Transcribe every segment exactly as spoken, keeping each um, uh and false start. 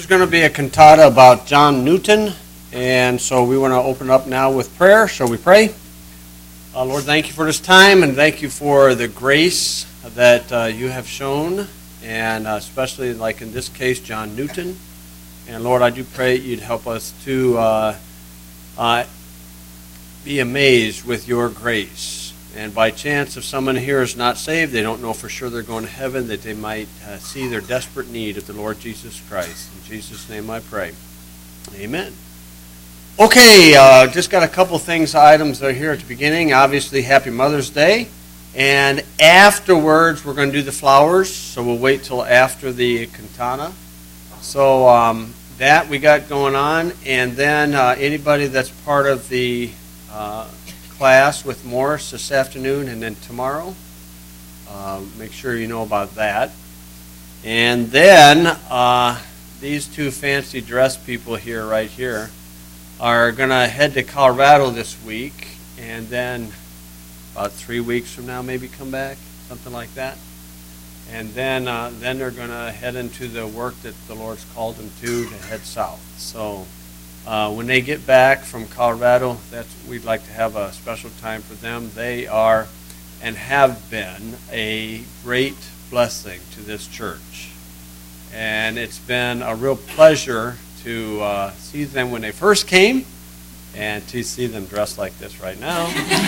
going to be a cantata about John Newton, and so we want to open up now with prayer. Shall we pray? Uh, Lord, thank you for this time, and thank you for the grace that uh, you have shown, and uh, especially like in this case, John Newton. And Lord, I do pray you'd help us to uh, uh, be amazed with your grace. And by chance, if someone here is not saved, they don't know for sure they're going to heaven, that they might uh, see their desperate need of the Lord Jesus Christ. In Jesus' name I pray. Amen. Okay, uh, just got a couple things, items that are here at the beginning. Obviously, Happy Mother's Day. And afterwards, we're going to do the flowers, so we'll wait till after the cantata. So um, that we got going on. And then uh, anybody that's part of the uh, class with Morris this afternoon and then tomorrow, uh, make sure you know about that. And then uh, these two fancy dress people here, right here, are going to head to Colorado this week, and then about three weeks from now maybe come back, something like that. And then uh, then they're going to head into the work that the Lord's called them to, to head south. So uh, when they get back from Colorado, that's we'd like to have a special time for them. They are and have been a great blessing to this church. And it's been a real pleasure to uh, see them when they first came, and to see them dressed like this right now.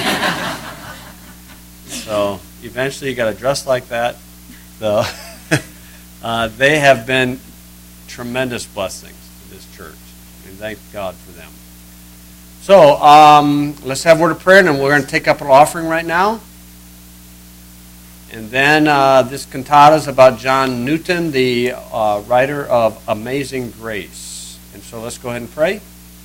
So eventually you got to dress like that. So uh, they have been tremendous blessings to this church, and thank God for them. So um, let's have a word of prayer, and then we're going to take up an offering right now. And then uh, this cantata is about John Newton, the uh, writer of Amazing Grace. And so let's go ahead and pray.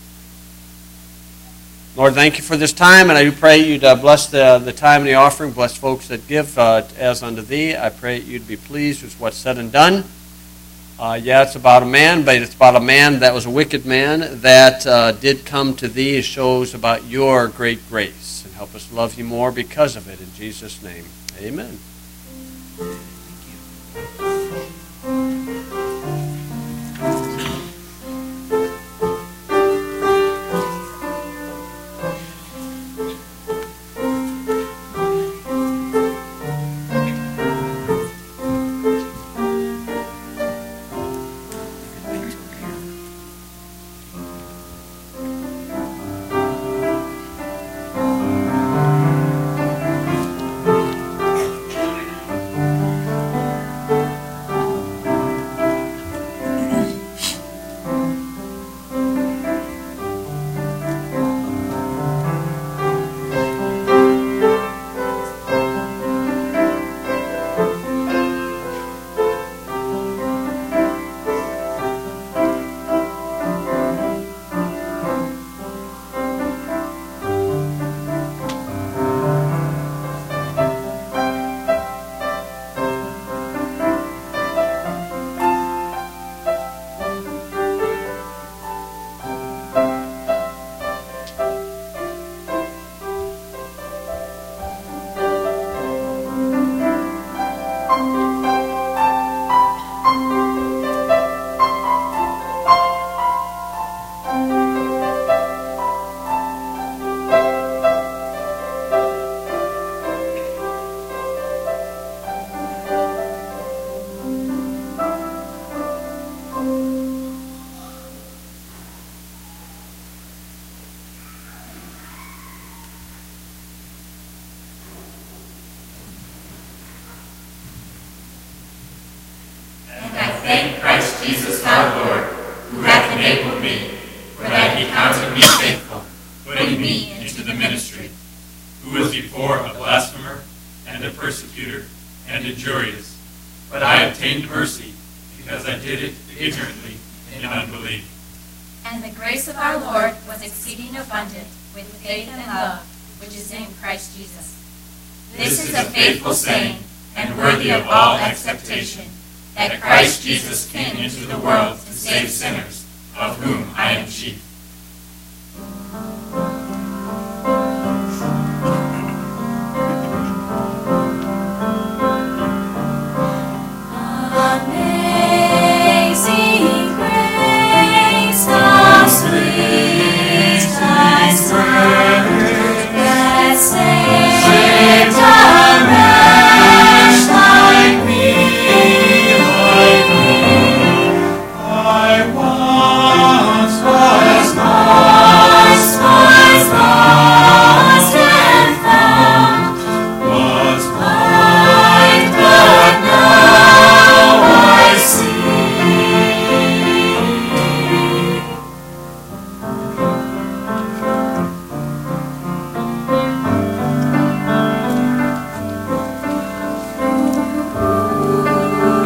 Lord, thank you for this time, and I do pray you'd uh, bless the, the time and the offering, bless folks that give uh, as unto thee. I pray you'd be pleased with what's said and done. Uh, yeah, it's about a man, but it's about a man that was a wicked man that uh, did come to thee. It shows about your great grace, and help us love you more because of it. In Jesus' name, amen. Thank Christ Jesus our Lord, who hath enabled me, for that he counted me faithful, putting me into the ministry, who was before a blasphemer, and a persecutor, and injurious. But I obtained mercy, because I did it ignorantly in unbelief. And the grace of our Lord was exceeding abundant with faith and love, which is in Christ Jesus. This is a faithful saying, and worthy of all acceptation, that Christ Jesus came into the world to save sinners, of whom I am chief. Amazing grace.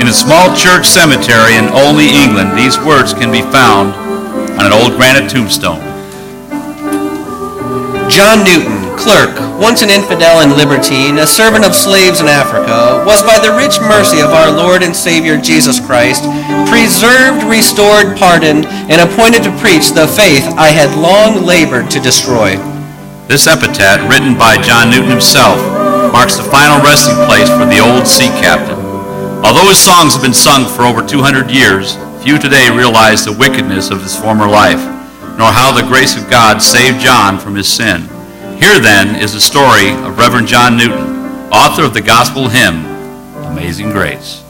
a small church cemetery in Olney, England, these words can be found on an old granite tombstone. John Newton, clerk, once an infidel and libertine, a servant of slaves in Africa, was by the rich mercy of our Lord and Savior Jesus Christ preserved, restored, pardoned, and appointed to preach the faith I had long labored to destroy. This epitaph, written by John Newton himself, marks the final resting place for the old sea captain. Although his songs have been sung for over two hundred years, few today realize the wickedness of his former life, nor how the grace of God saved John from his sin. Here, then, is the story of Reverend John Newton, author of the gospel hymn, Amazing Grace.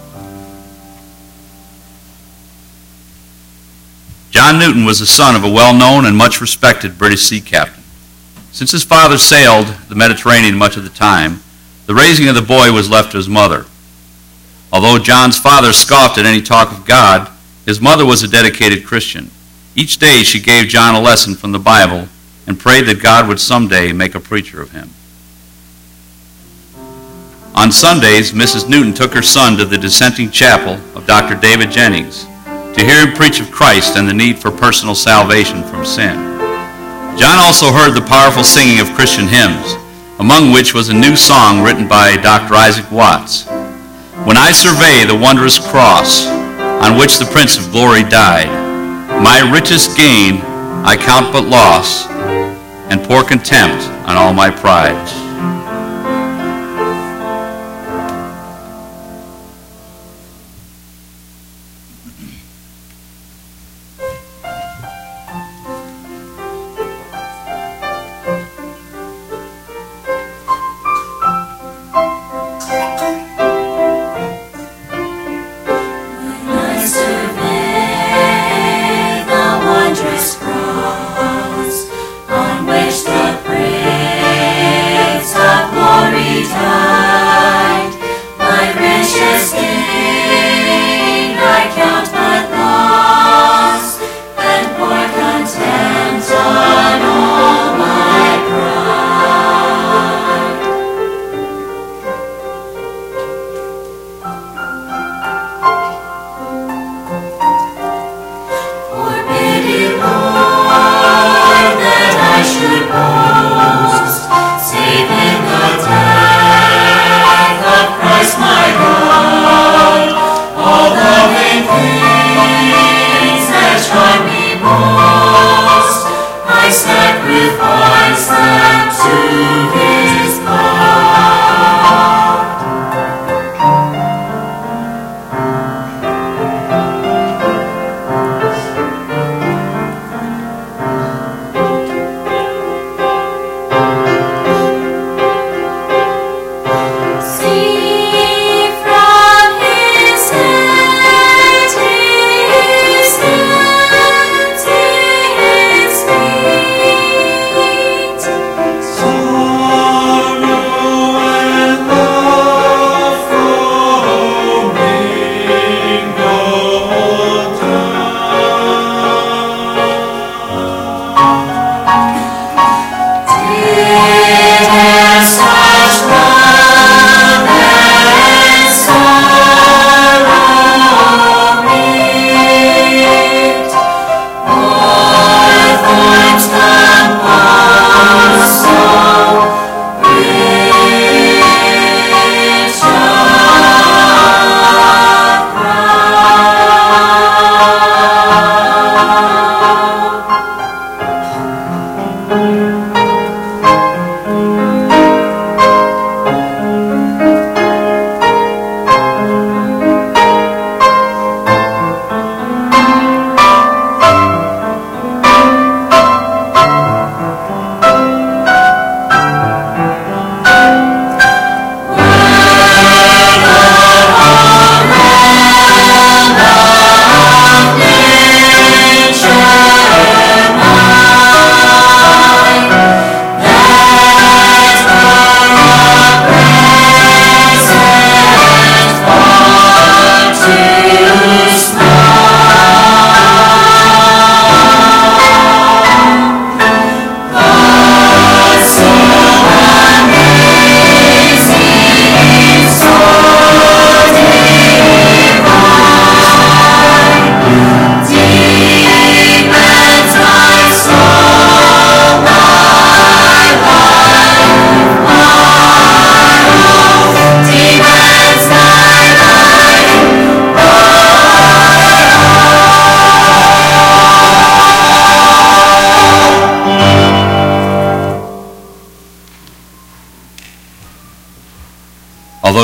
John Newton was the son of a well-known and much-respected British sea captain. Since his father sailed the Mediterranean much of the time, the raising of the boy was left to his mother. Although John's father scoffed at any talk of God, his mother was a dedicated Christian. Each day she gave John a lesson from the Bible and prayed that God would someday make a preacher of him. On Sundays, Missus Newton took her son to the dissenting chapel of Doctor David Jennings to hear him preach of Christ and the need for personal salvation from sin. John also heard the powerful singing of Christian hymns, among which was a new song written by Doctor Isaac Watts. When I survey the wondrous cross on which the Prince of Glory died, my richest gain I count but loss, and pour contempt on all my pride.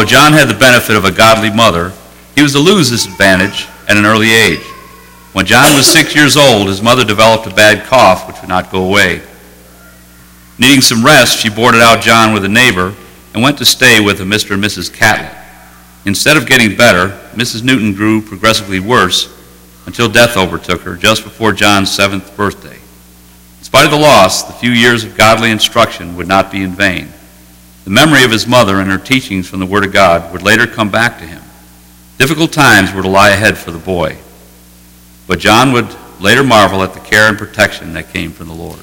John had the benefit of a godly mother, he was to lose this advantage at an early age. When John was six years old, his mother developed a bad cough which would not go away. Needing some rest, she boarded out John with a neighbor and went to stay with a Mister and Missus Catlett. Instead of getting better, Missus Newton grew progressively worse until death overtook her just before John's seventh birthday. In spite of the loss, the few years of godly instruction would not be in vain. The memory of his mother and her teachings from the Word of God would later come back to him. Difficult times were to lie ahead for the boy, but John would later marvel at the care and protection that came from the Lord.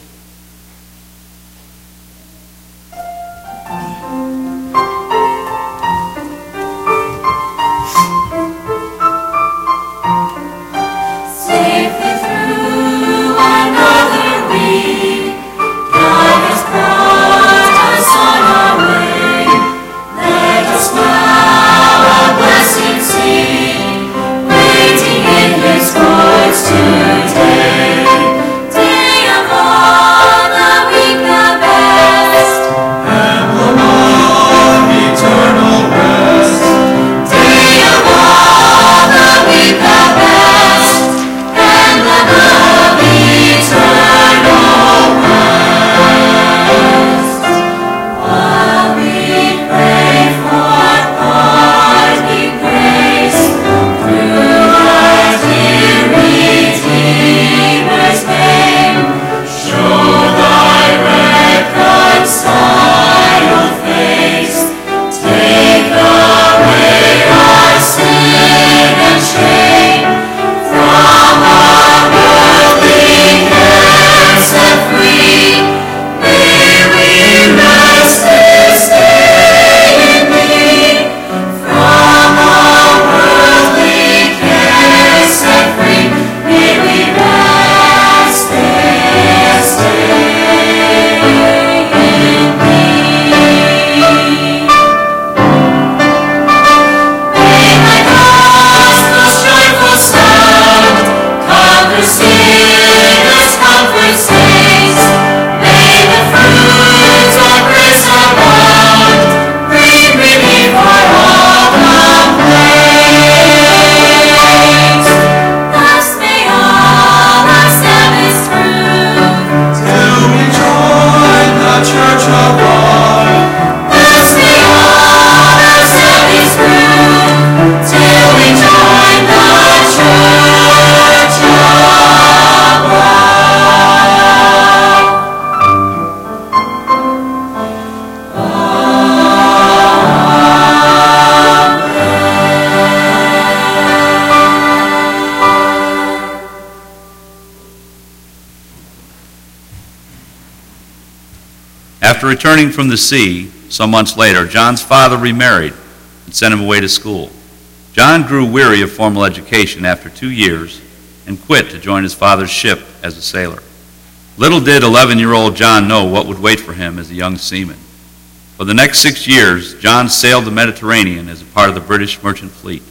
After returning from the sea, some months later, John's father remarried and sent him away to school. John grew weary of formal education after two years and quit to join his father's ship as a sailor. Little did eleven-year-old John know what would wait for him as a young seaman. For the next six years, John sailed the Mediterranean as a part of the British merchant fleet.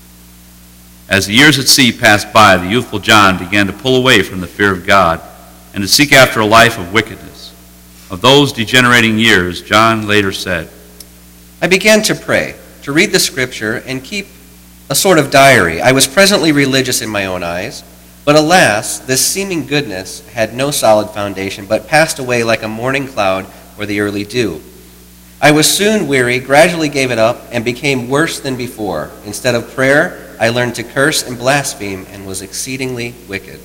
As the years at sea passed by, the youthful John began to pull away from the fear of God and to seek after a life of wickedness. Of those degenerating years, John later said, I began to pray, to read the scripture, and keep a sort of diary. I was presently religious in my own eyes, but alas, this seeming goodness had no solid foundation, but passed away like a morning cloud or the early dew. I was soon weary, gradually gave it up, and became worse than before. Instead of prayer, I learned to curse and blaspheme and was exceedingly wicked.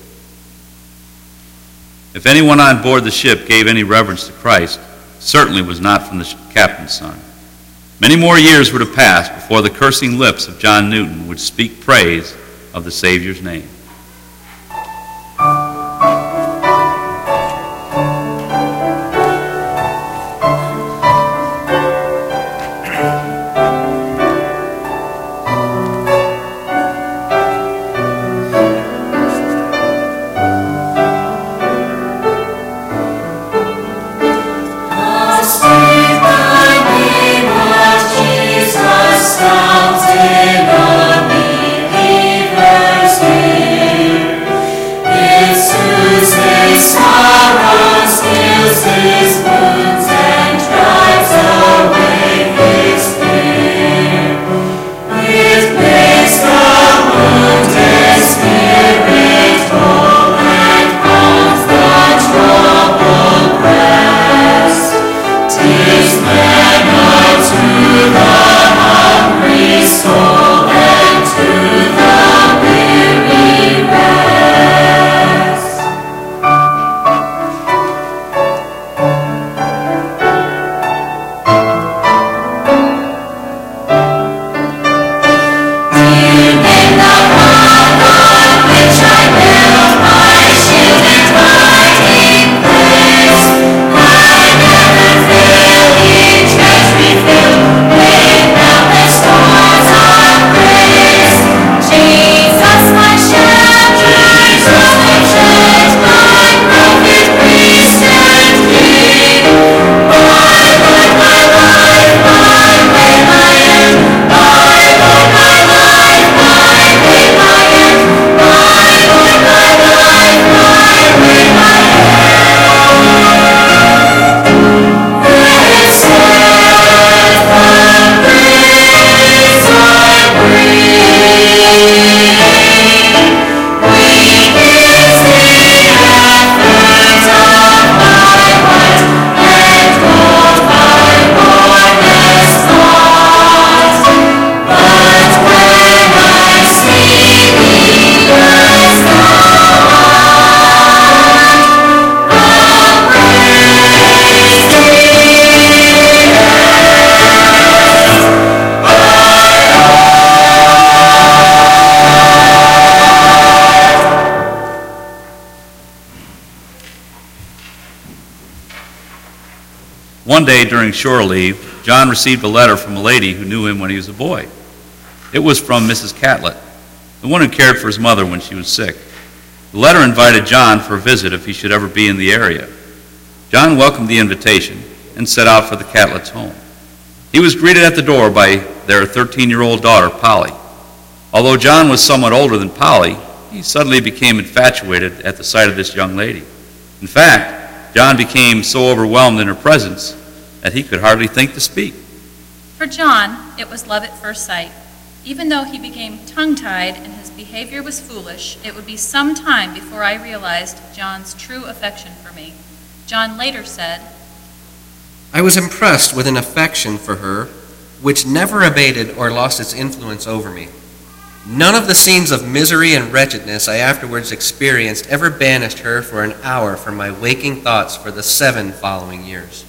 If anyone on board the ship gave any reverence to Christ, it certainly was not from the captain's son. Many more years would have passed before the cursing lips of John Newton would speak praise of the Savior's name. Jesus, in a believer's name. One day during shore leave, John received a letter from a lady who knew him when he was a boy. It was from Missus Catlett, the one who cared for his mother when she was sick. The letter invited John for a visit if he should ever be in the area. John welcomed the invitation and set out for the Catletts' home. He was greeted at the door by their thirteen-year-old daughter, Polly. Although John was somewhat older than Polly, he suddenly became infatuated at the sight of this young lady. In fact, John became so overwhelmed in her presence that he could hardly think to speak. For John, it was love at first sight. Even though he became tongue-tied and his behavior was foolish, it would be some time before I realized John's true affection for me. John later said, I was impressed with an affection for her which never abated or lost its influence over me. None of the scenes of misery and wretchedness I afterwards experienced ever banished her for an hour from my waking thoughts for the seven following years.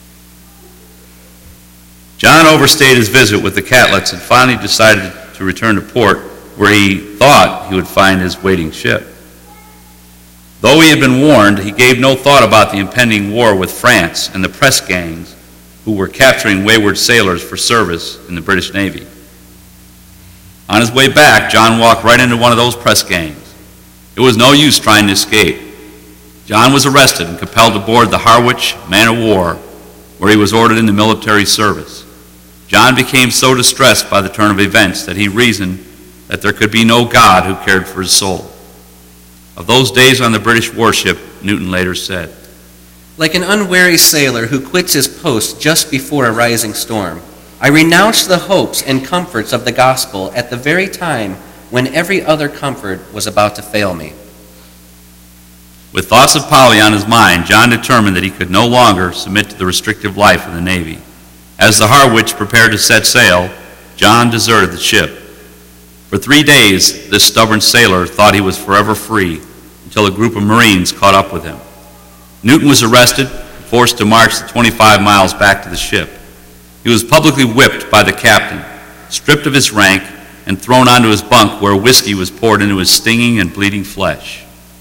John overstayed his visit with the Catletts and finally decided to return to port, where he thought he would find his waiting ship. Though he had been warned, he gave no thought about the impending war with France and the press gangs who were capturing wayward sailors for service in the British Navy. On his way back, John walked right into one of those press gangs. It was no use trying to escape. John was arrested and compelled to board the Harwich man of war, where he was ordered into military service. John became so distressed by the turn of events that he reasoned that there could be no God who cared for his soul. Of those days on the British warship, Newton later said, Like an unwary sailor who quits his post just before a rising storm, I renounced the hopes and comforts of the gospel at the very time when every other comfort was about to fail me. With thoughts of Polly on his mind, John determined that he could no longer submit to the restrictive life of the Navy. As the Harwich prepared to set sail, John deserted the ship. For three days, this stubborn sailor thought he was forever free until a group of Marines caught up with him. Newton was arrested and forced to march the twenty-five miles back to the ship. He was publicly whipped by the captain, stripped of his rank, and thrown onto his bunk where whiskey was poured into his stinging and bleeding flesh.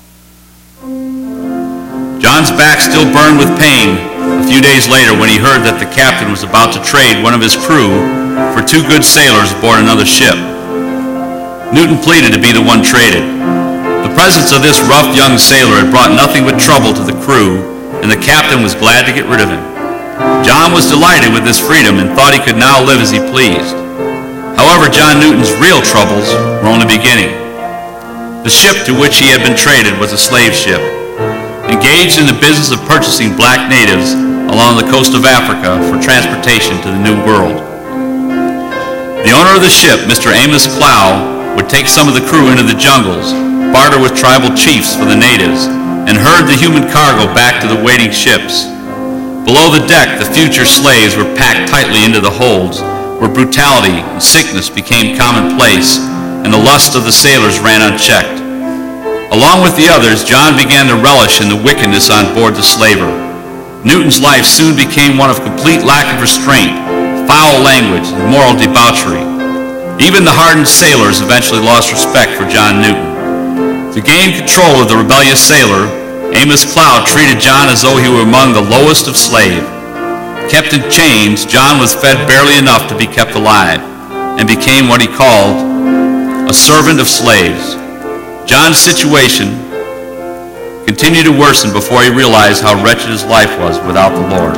John's back still burned with pain a few days later when he heard that the captain was about to trade one of his crew for two good sailors aboard another ship. Newton pleaded to be the one traded. The presence of this rough young sailor had brought nothing but trouble to the crew, and the captain was glad to get rid of him. John was delighted with this freedom and thought he could now live as he pleased. However, John Newton's real troubles were only beginning. The ship to which he had been traded was a slave ship, engaged in the business of purchasing black natives along the coast of Africa for transportation to the New World. The owner of the ship, Mister Amos Clow, would take some of the crew into the jungles, barter with tribal chiefs for the natives, and herd the human cargo back to the waiting ships. Below the deck, the future slaves were packed tightly into the holds, where brutality and sickness became commonplace, and the lust of the sailors ran unchecked. Along with the others, John began to relish in the wickedness on board the slaver. Newton's life soon became one of complete lack of restraint, foul language, and moral debauchery. Even the hardened sailors eventually lost respect for John Newton. To gain control of the rebellious sailor, Amos Clow treated John as though he were among the lowest of slave. Kept in chains, John was fed barely enough to be kept alive, and became what he called a servant of slaves. John's situation continued to worsen before he realized how wretched his life was without the Lord.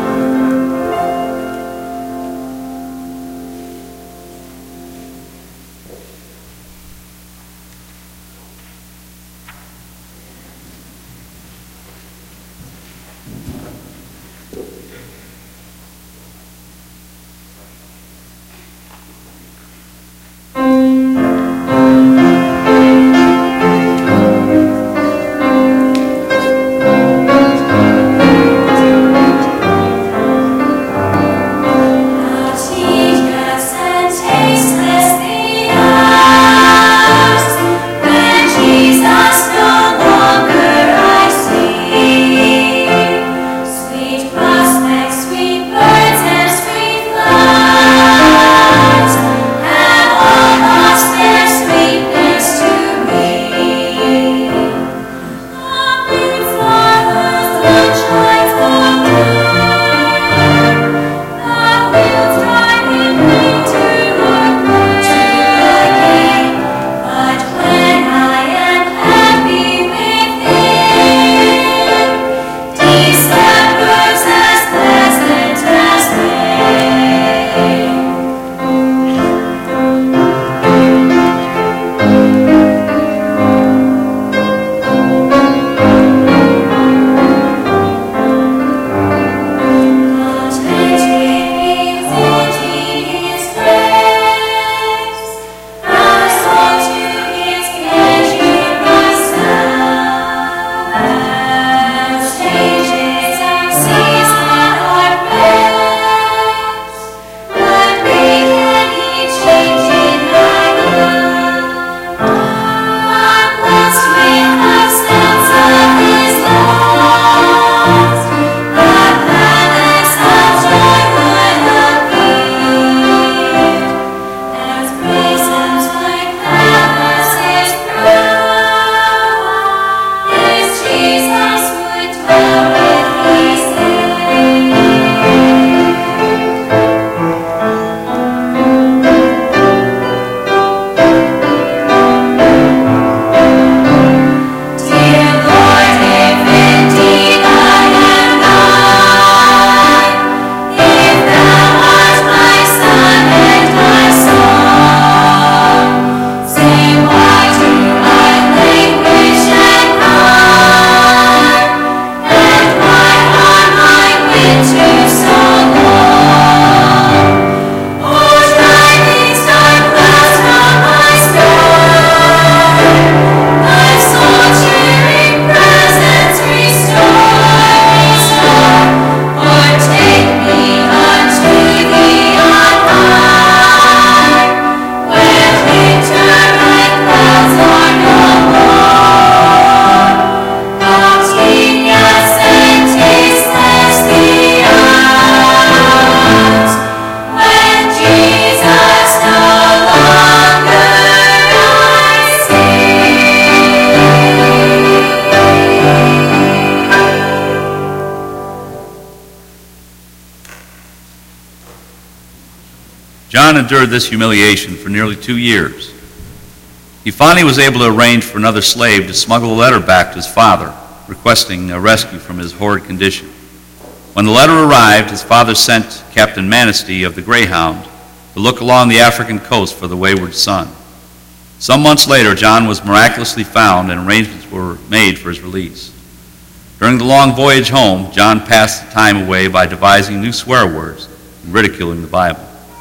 John endured this humiliation for nearly two years. He finally was able to arrange for another slave to smuggle a letter back to his father, requesting a rescue from his horrid condition. When the letter arrived, his father sent Captain Manistee of the Greyhound to look along the African coast for the wayward son. Some months later, John was miraculously found and arrangements were made for his release. During the long voyage home, John passed the time away by devising new swear words and ridiculing the Bible.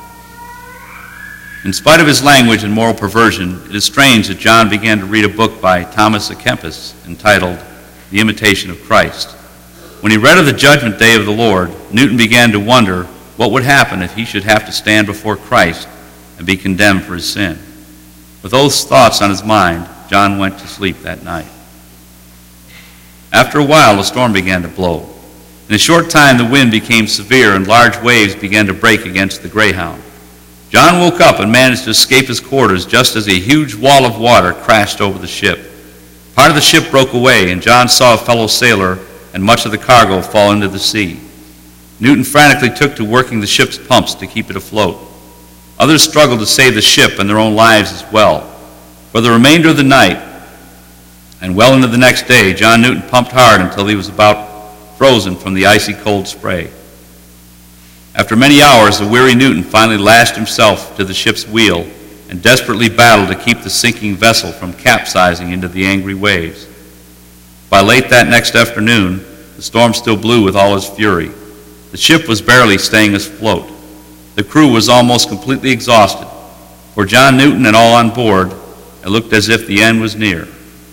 In spite of his language and moral perversion, it is strange that John began to read a book by Thomas à Kempis entitled The Imitation of Christ. When he read of the judgment day of the Lord, Newton began to wonder what would happen if he should have to stand before Christ and be condemned for his sin. With those thoughts on his mind, John went to sleep that night. After a while, a storm began to blow. In a short time, the wind became severe and large waves began to break against the Greyhound. John woke up and managed to escape his quarters just as a huge wall of water crashed over the ship. Part of the ship broke away, and John saw a fellow sailor and much of the cargo fall into the sea. Newton frantically took to working the ship's pumps to keep it afloat. Others struggled to save the ship and their own lives as well. For the remainder of the night, and well into the next day, John Newton pumped hard until he was about frozen from the icy cold spray. After many hours, the weary Newton finally lashed himself to the ship's wheel and desperately battled to keep the sinking vessel from capsizing into the angry waves. By late that next afternoon, the storm still blew with all its fury. The ship was barely staying afloat. The crew was almost completely exhausted. For John Newton and all on board, it looked as if the end was near.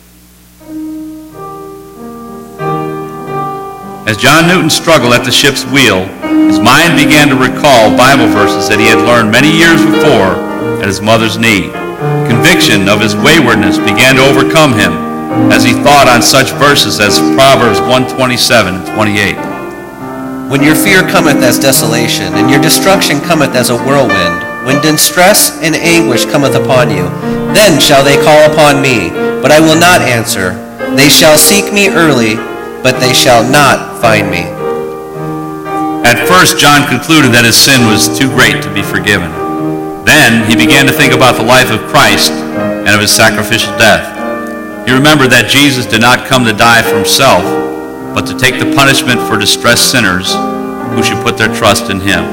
As John Newton struggled at the ship's wheel, his mind began to recall Bible verses that he had learned many years before at his mother's knee. Conviction of his waywardness began to overcome him as he thought on such verses as Proverbs one twenty-seven and twenty-eight. When your fear cometh as desolation, and your destruction cometh as a whirlwind, when distress and anguish cometh upon you, then shall they call upon me, but I will not answer. They shall seek me early, but they shall not find me. At first, John concluded that his sin was too great to be forgiven. Then he began to think about the life of Christ and of his sacrificial death. He remembered that Jesus did not come to die for himself, but to take the punishment for distressed sinners who should put their trust in him.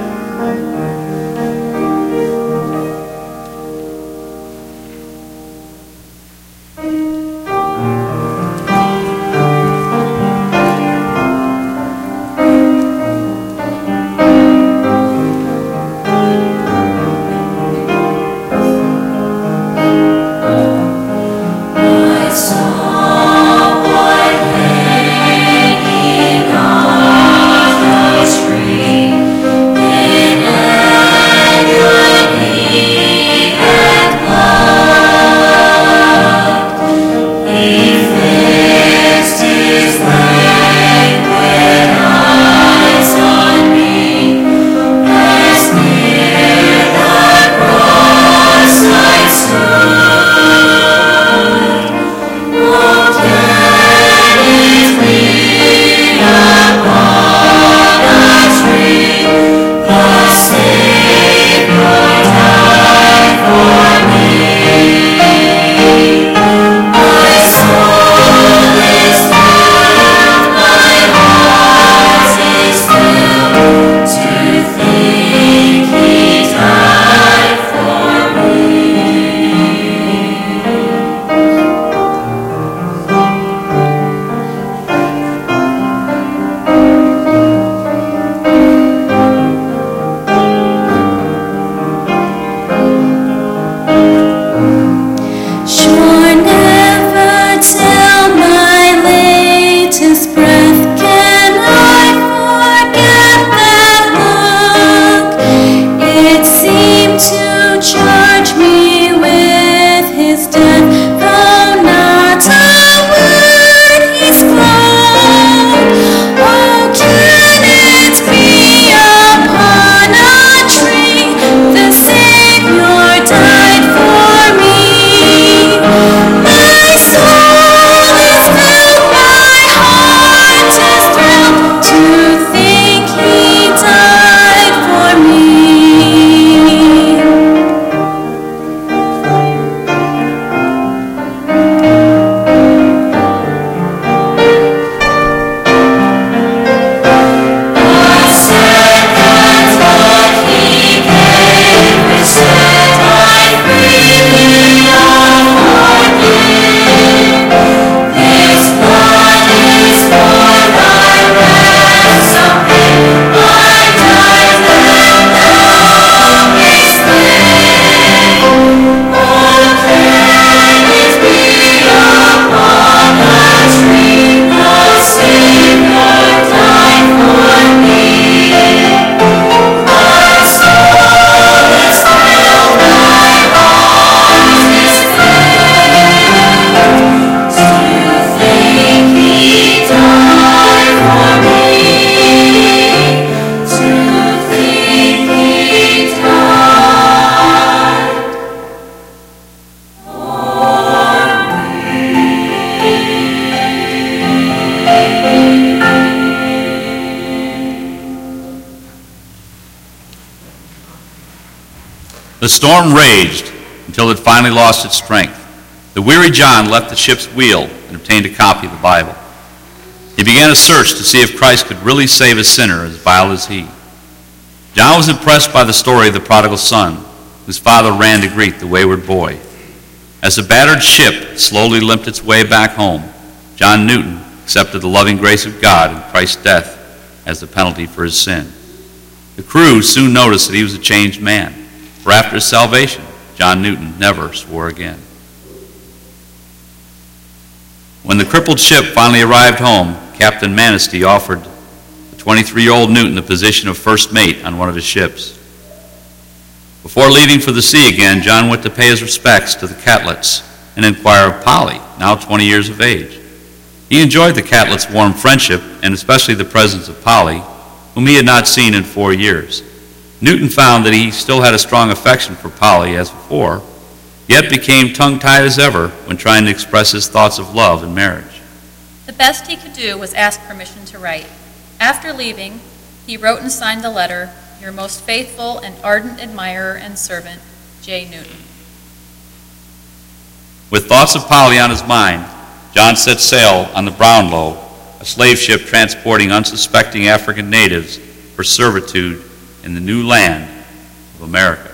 Hanging on the tree. storm raged until it finally lost its strength. The weary John left the ship's wheel and obtained a copy of the Bible. He began a search to see if Christ could really save a sinner as vile as he. John was impressed by the story of the prodigal son, whose father ran to greet the wayward boy. As the battered ship slowly limped its way back home, John Newton accepted the loving grace of God and Christ's death as the penalty for his sin. The crew soon noticed that he was a changed man, for after his salvation, John Newton never swore again. When the crippled ship finally arrived home, Captain Manistee offered the twenty-three-year-old Newton the position of first mate on one of his ships. Before leaving for the sea again, John went to pay his respects to the Catlets and inquire of Polly, now twenty years of age. He enjoyed the Catlets' warm friendship and especially the presence of Polly, whom he had not seen in four years. Newton found that he still had a strong affection for Polly as before, yet became tongue-tied as ever when trying to express his thoughts of love and marriage. The best he could do was ask permission to write. After leaving, he wrote and signed the letter, "Your most faithful and ardent admirer and servant, J. Newton." With thoughts of Polly on his mind, John set sail on the Brownlow, a slave ship transporting unsuspecting African natives for servitude in the new land of America.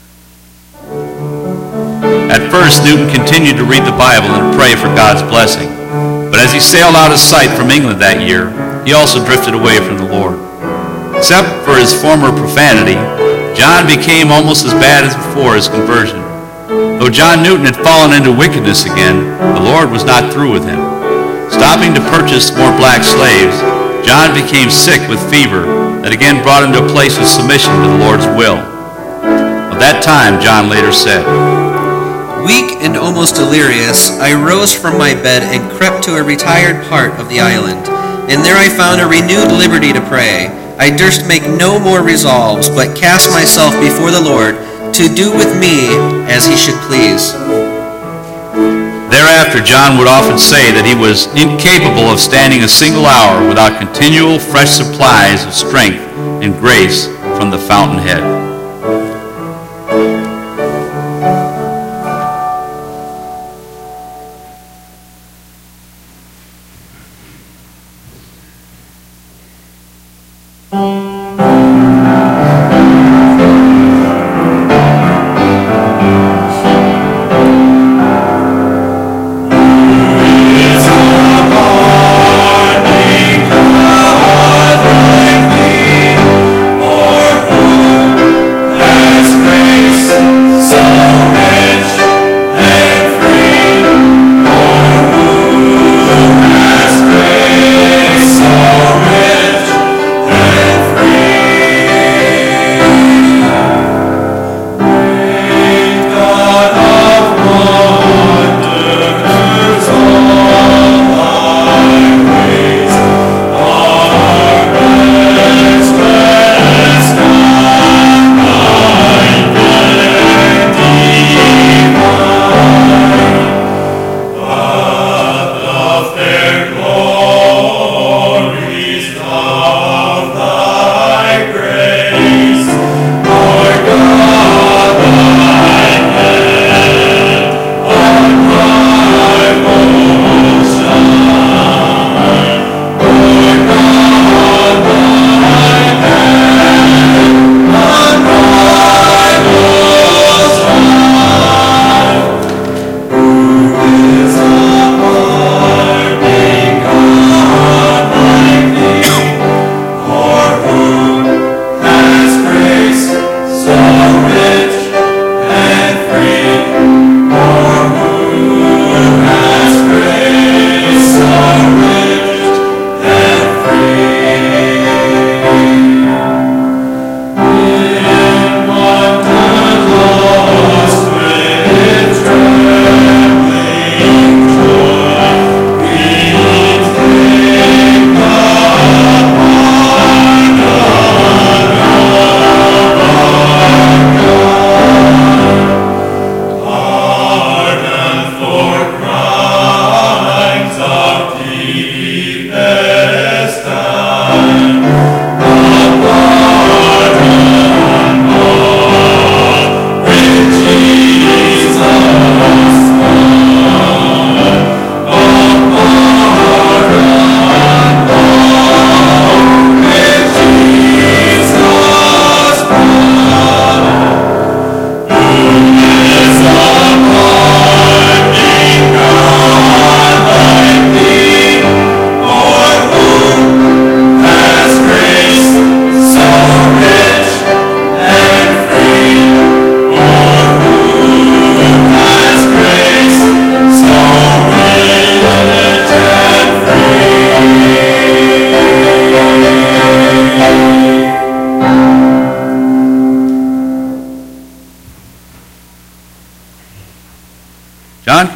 At first, Newton continued to read the Bible and pray for God's blessing. But as he sailed out of sight from England that year, he also drifted away from the Lord. Except for his former profanity, John became almost as bad as before his conversion. Though John Newton had fallen into wickedness again, the Lord was not through with him. Stopping to purchase more black slaves, John became sick with fever that again brought him to a place of submission to the Lord's will. Of that time, John later said, "Weak and almost delirious, I rose from my bed and crept to a retired part of the island, and there I found a renewed liberty to pray. I durst make no more resolves, but cast myself before the Lord to do with me as he should please." Thereafter, John would often say that he was incapable of standing a single hour without continual fresh supplies of strength and grace from the fountainhead.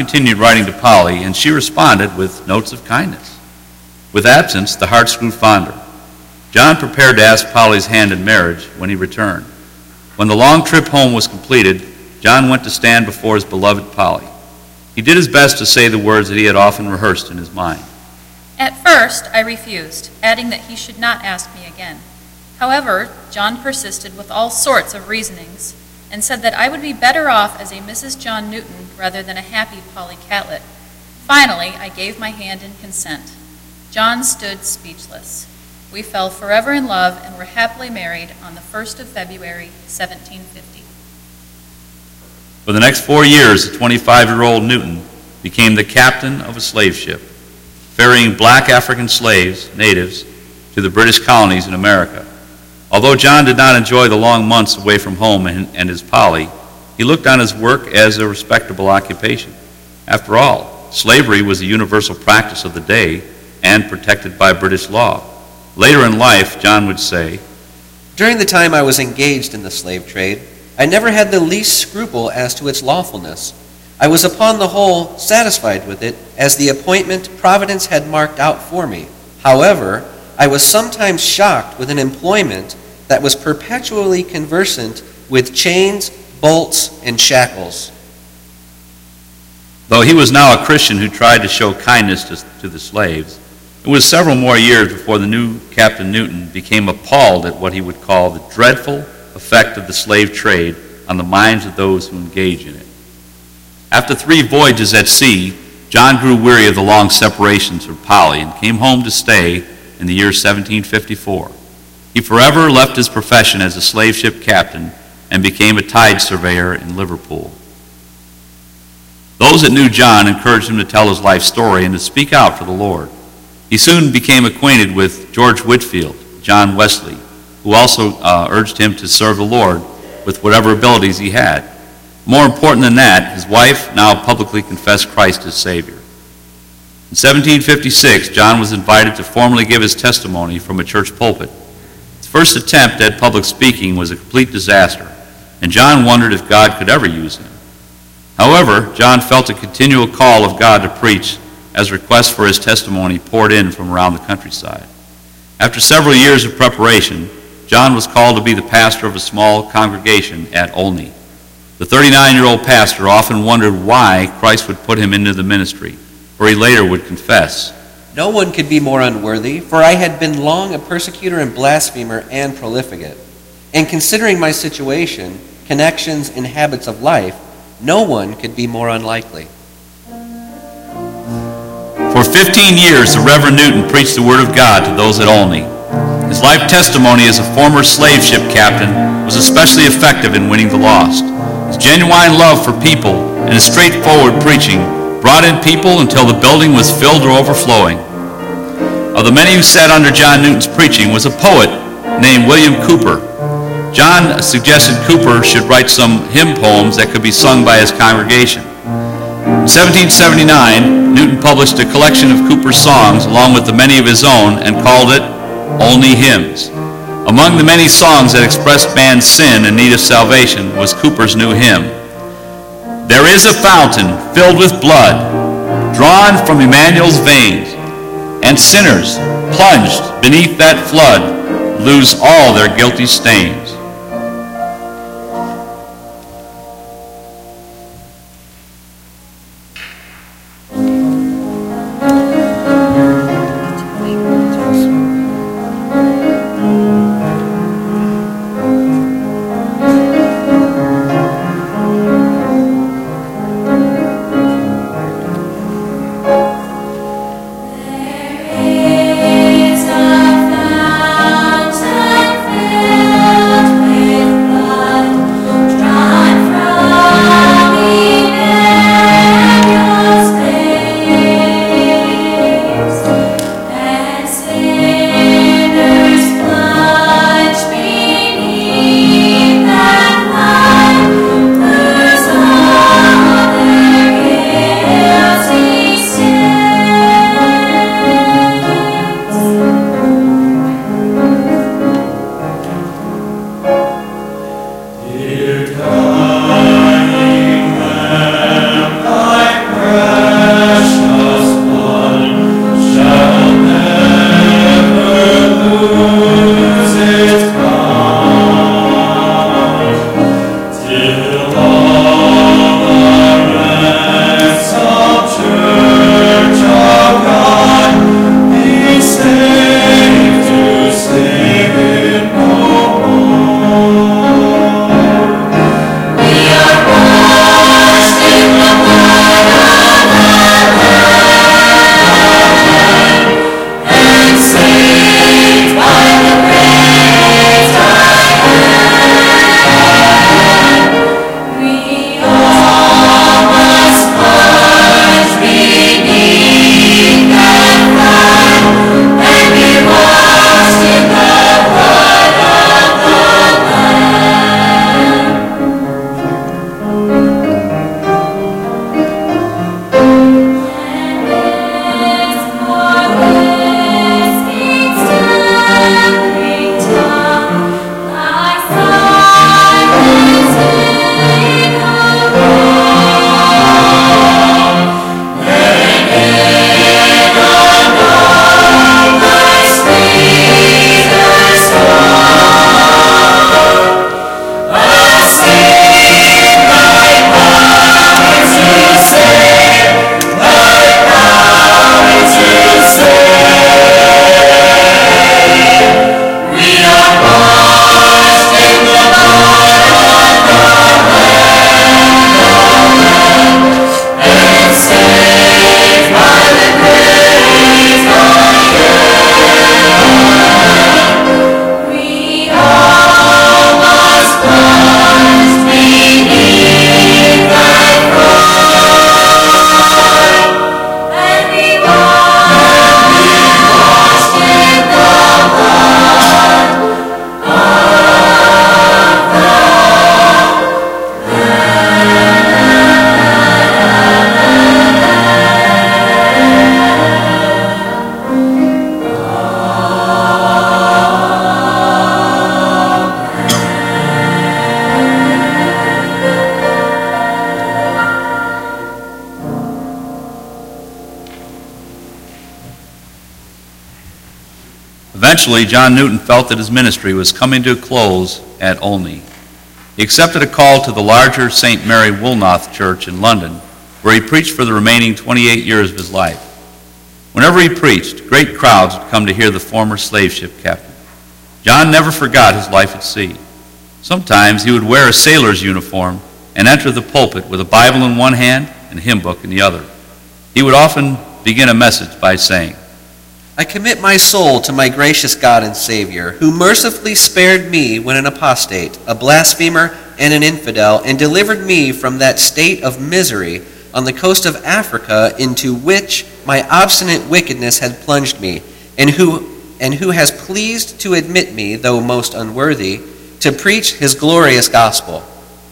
continued writing to Polly, and she responded with notes of kindness. With absence, the hearts grew fonder. John prepared to ask Polly's hand in marriage when he returned. When the long trip home was completed, John went to stand before his beloved Polly. He did his best to say the words that he had often rehearsed in his mind. At first, I refused, adding that he should not ask me again. However, John persisted with all sorts of reasonings and said that I would be better off as a Missus John Newton rather than a happy Polly Catlett. Finally, I gave my hand in consent. John stood speechless. We fell forever in love and were happily married on the first of February, seventeen fifty. For the next four years, the twenty-five-year-old Newton became the captain of a slave ship, ferrying black African slaves, natives, to the British colonies in America. Although John did not enjoy the long months away from home and, and his Polly, he looked on his work as a respectable occupation. After all, slavery was a universal practice of the day and protected by British law. Later in life, John would say, "During the time I was engaged in the slave trade, I never had the least scruple as to its lawfulness. I was upon the whole satisfied with it as the appointment Providence had marked out for me. However, I was sometimes shocked with an employment that was perpetually conversant with chains, bolts, and shackles." Though he was now a Christian who tried to show kindness to, to the slaves, it was several more years before the new Captain Newton became appalled at what he would call the dreadful effect of the slave trade on the minds of those who engage in it. After three voyages at sea, John grew weary of the long separations from Polly and came home to stay in the year seventeen fifty-four. He forever left his profession as a slave ship captain and became a tide surveyor in Liverpool. Those that knew John encouraged him to tell his life story and to speak out for the Lord. He soon became acquainted with George Whitefield, John Wesley, who also uh, urged him to serve the Lord with whatever abilities he had. More important than that, his wife now publicly confessed Christ as Savior. In seventeen fifty-six, John was invited to formally give his testimony from a church pulpit. His first attempt at public speaking was a complete disaster, and John wondered if God could ever use him. However, John felt a continual call of God to preach as requests for his testimony poured in from around the countryside. After several years of preparation, John was called to be the pastor of a small congregation at Olney. The thirty-nine-year-old pastor often wondered why Christ would put him into the ministry, for he later would confess, "No one could be more unworthy, for I had been long a persecutor and blasphemer and profligate. And considering my situation, connections, and habits of life, no one could be more unlikely." For fifteen years, the Reverend Newton preached the Word of God to those at Olney. His life testimony as a former slave ship captain was especially effective in winning the lost. His genuine love for people and his straightforward preaching brought in people until the building was filled or overflowing. Of the many who sat under John Newton's preaching was a poet named William Cooper. John suggested Cooper should write some hymn poems that could be sung by his congregation. In seventeen seventy-nine, Newton published a collection of Cooper's songs along with the many of his own and called it Olney Hymns. Among the many songs that expressed man's sin and need of salvation was Cooper's new hymn, "There is a fountain filled with blood, drawn from Emmanuel's veins, and sinners plunged beneath that flood lose all their guilty stains." There is a fountain filled Eventually, John Newton felt that his ministry was coming to a close at Olney. He accepted a call to the larger Saint Mary Woolnoth Church in London, where he preached for the remaining twenty-eight years of his life. Whenever he preached, great crowds would come to hear the former slave ship captain. John never forgot his life at sea. Sometimes he would wear a sailor's uniform and enter the pulpit with a Bible in one hand and a hymn book in the other. He would often begin a message by saying, I commit my soul to my gracious God and Savior, who mercifully spared me when an apostate, a blasphemer, and an infidel, and delivered me from that state of misery on the coast of Africa into which my obstinate wickedness had plunged me, and who, and who has pleased to admit me, though most unworthy, to preach his glorious gospel.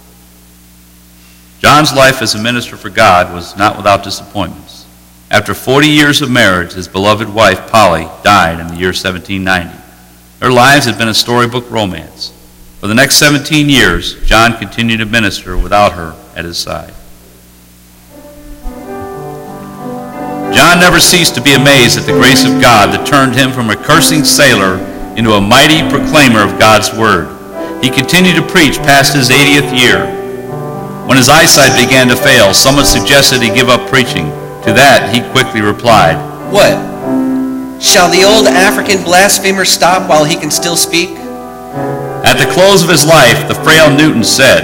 John's life as a minister for God was not without disappointments. After forty years of marriage, his beloved wife, Polly, died in the year seventeen ninety. Their lives had been a storybook romance. For the next seventeen years, John continued to minister without her at his side. John never ceased to be amazed at the grace of God that turned him from a cursing sailor into a mighty proclaimer of God's word. He continued to preach past his eightieth year. When his eyesight began to fail, someone suggested he give up preaching. To that, he quickly replied, What? Shall the old African blasphemer stop while he can still speak? At the close of his life, the frail Newton said,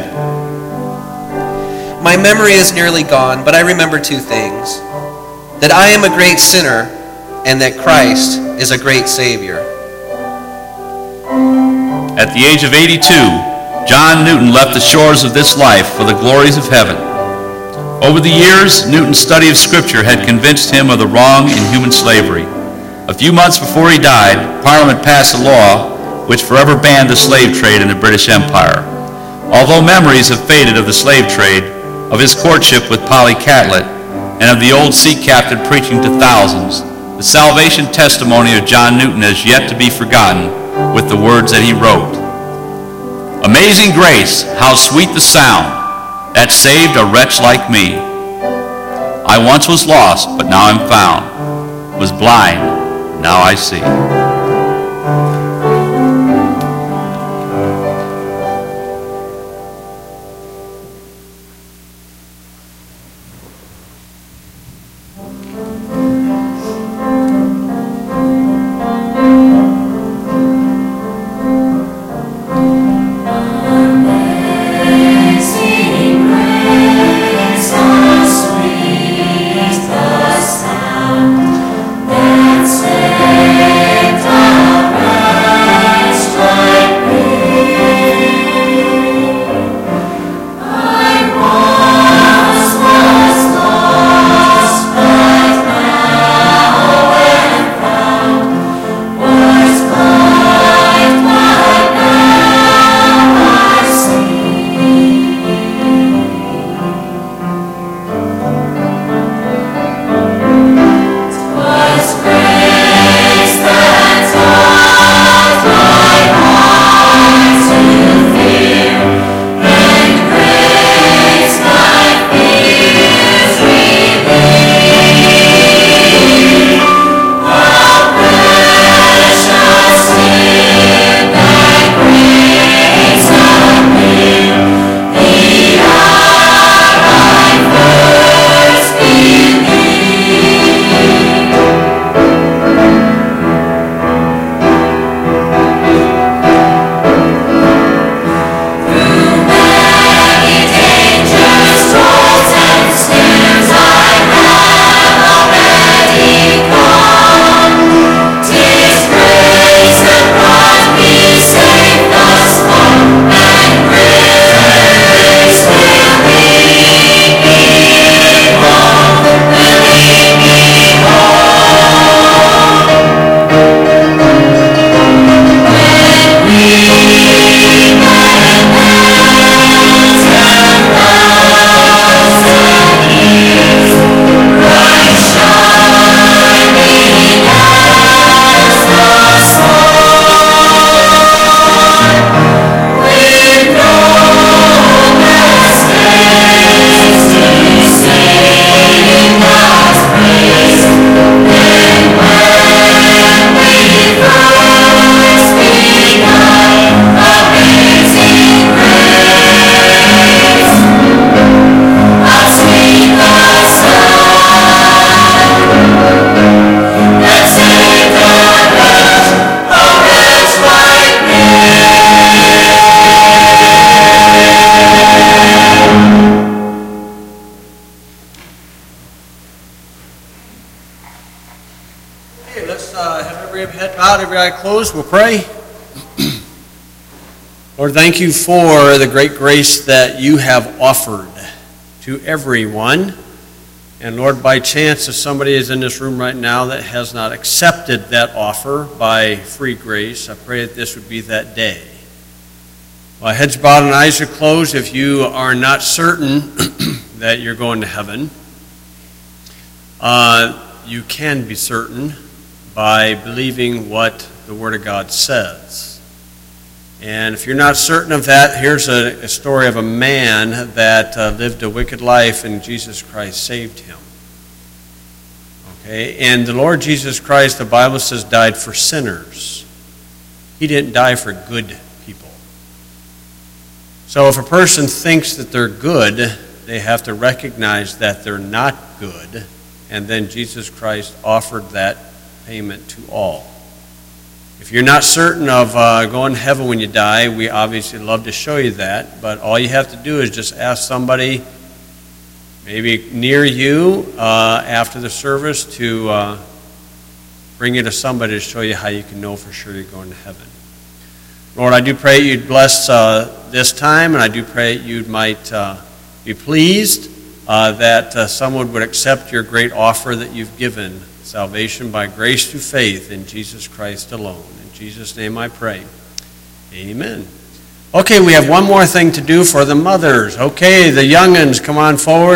My memory is nearly gone, but I remember two things. That I am a great sinner, and that Christ is a great Savior. At the age of eighty-two, John Newton left the shores of this life for the glories of heaven. Over the years, Newton's study of Scripture had convinced him of the wrong in human slavery. A few months before he died, Parliament passed a law which forever banned the slave trade in the British Empire. Although memories have faded of the slave trade, of his courtship with Polly Catlett, and of the old sea captain preaching to thousands, the salvation testimony of John Newton has yet to be forgotten with the words that he wrote. Amazing grace, how sweet the sound that saved a wretch like me. I once was lost, but now I'm found, was blind, now I see. bowed, every eye closed, we'll pray. Lord, thank you for the great grace that you have offered to everyone. And Lord, by chance, if somebody is in this room right now that has not accepted that offer by free grace, I pray that this would be that day. While heads bowed and eyes are closed, if you are not certain that you're going to heaven, uh, you can be certain by believing what the Word of God says. And if you're not certain of that, here's a, a story of a man that uh, lived a wicked life and Jesus Christ saved him. Okay, and the Lord Jesus Christ, the Bible says, died for sinners. He didn't die for good people. So if a person thinks that they're good, they have to recognize that they're not good, and then Jesus Christ offered that payment to all. If you're not certain of uh, going to heaven when you die, we obviously love to show you that, but all you have to do is just ask somebody maybe near you uh, after the service to uh, bring you to somebody to show you how you can know for sure you're going to heaven. Lord, I do pray you'd bless uh, this time, and I do pray you might uh, be pleased uh, that uh, someone would accept your great offer that you've given, salvation by grace through faith in Jesus Christ alone. In Jesus' name I pray. Amen. Okay, we have one more thing to do for the mothers. Okay, the young'uns, come on forward.